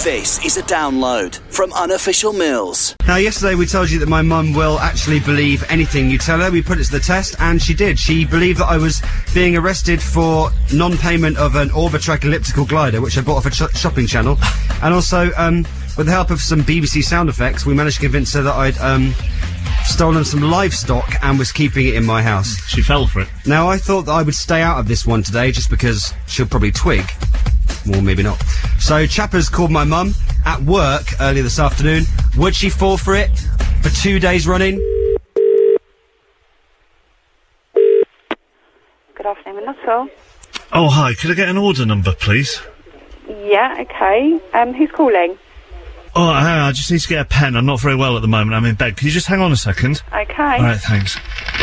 This is a download from Unofficial Mills. Now, yesterday we told you that my mum will actually believe anything you tell her. We put it to the test, and she did. She believed that I was being arrested for non-payment of an Orbitrek elliptical glider, which I bought off a shopping channel. And also, with the help of some BBC sound effects, we managed to convince her that I'd, stolen some livestock and was keeping it in my house. She fell for it. Now, I thought that I would stay out of this one today, just because she'll probably twig. Well, maybe not. So, Chappers called my mum at work earlier this afternoon. Would she fall for it for 2 days running? Good afternoon, Nuttall. Oh, hi. Could I get an order number, please? Yeah, okay. Who's calling? Oh, hang on, I just need to get a pen. I'm not very well at the moment. I'm in bed. Can you just hang on a second? Okay. All right, thanks.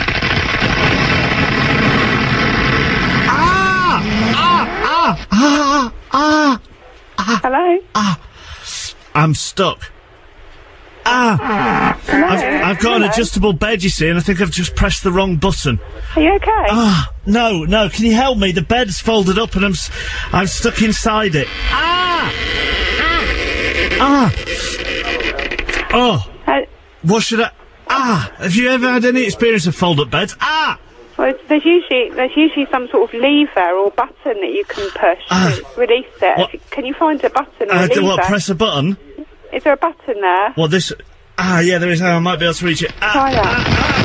Hello? I'm stuck. Hello? I've got an adjustable bed, you see, and I think I've just pressed the wrong button. Are you okay? No, can you help me? The bed's folded up and I'm stuck inside it. What should I... have you ever had any experience of fold-up beds? Well, there's usually some sort of lever or button that you can push to release it. What? Can you find a button or a lever? What, press a button? Is there a button there? What, this... yeah, there is. I might be able to reach it. Try that.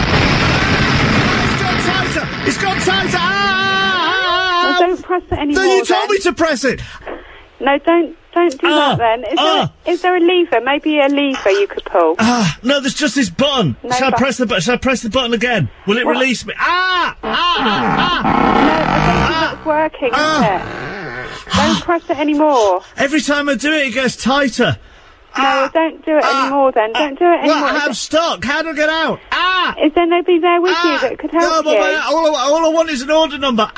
It's got tighter! Well, don't press it anymore. No, you told me to press it! No, don't do that then. Is there a lever? Maybe a lever you could pull. No, there's just this button. No, Shall I press the button? Shall I press the button again? Will it release me? No, I don't think that's working, is it? Don't press it anymore. Every time I do it, it gets tighter. No, don't do it anymore then. Don't do it anymore. Well, I'm stuck. How do I get out? Is there nobody there with you that could help you? All I want is an order number.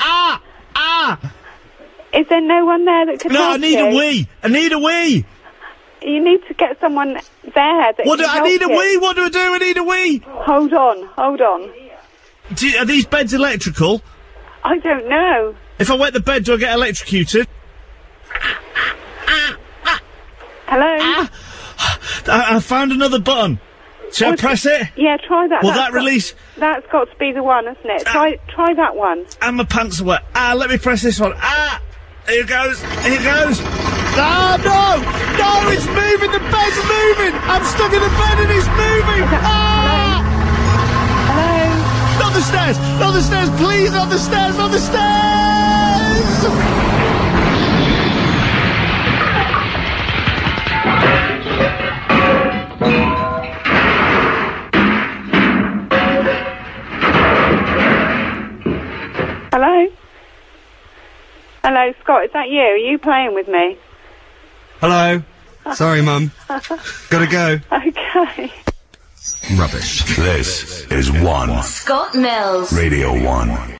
Is there no one there that could help you? No, I need a wee. I need a wee. You need to get someone there that can help you. I need a wee. What do I do? I need a wee. Hold on. Are these beds electrical? I don't know. If I wet the bed, do I get electrocuted? Hello? I found another button. Shall I press it? Yeah, try that. Will that release? That's got to be the one, isn't it? Try that one. And my pants are wet. Let me press this one. Here goes. No, it's moving. The bed's moving. I'm stuck in the bed and it's moving. Hello? Not the stairs, please, not the stairs. Hello, Scott, is that you? Are you playing with me? Hello. Sorry, Mum. Gotta go. Okay. Rubbish. This is One. Scott Mills. Radio 1.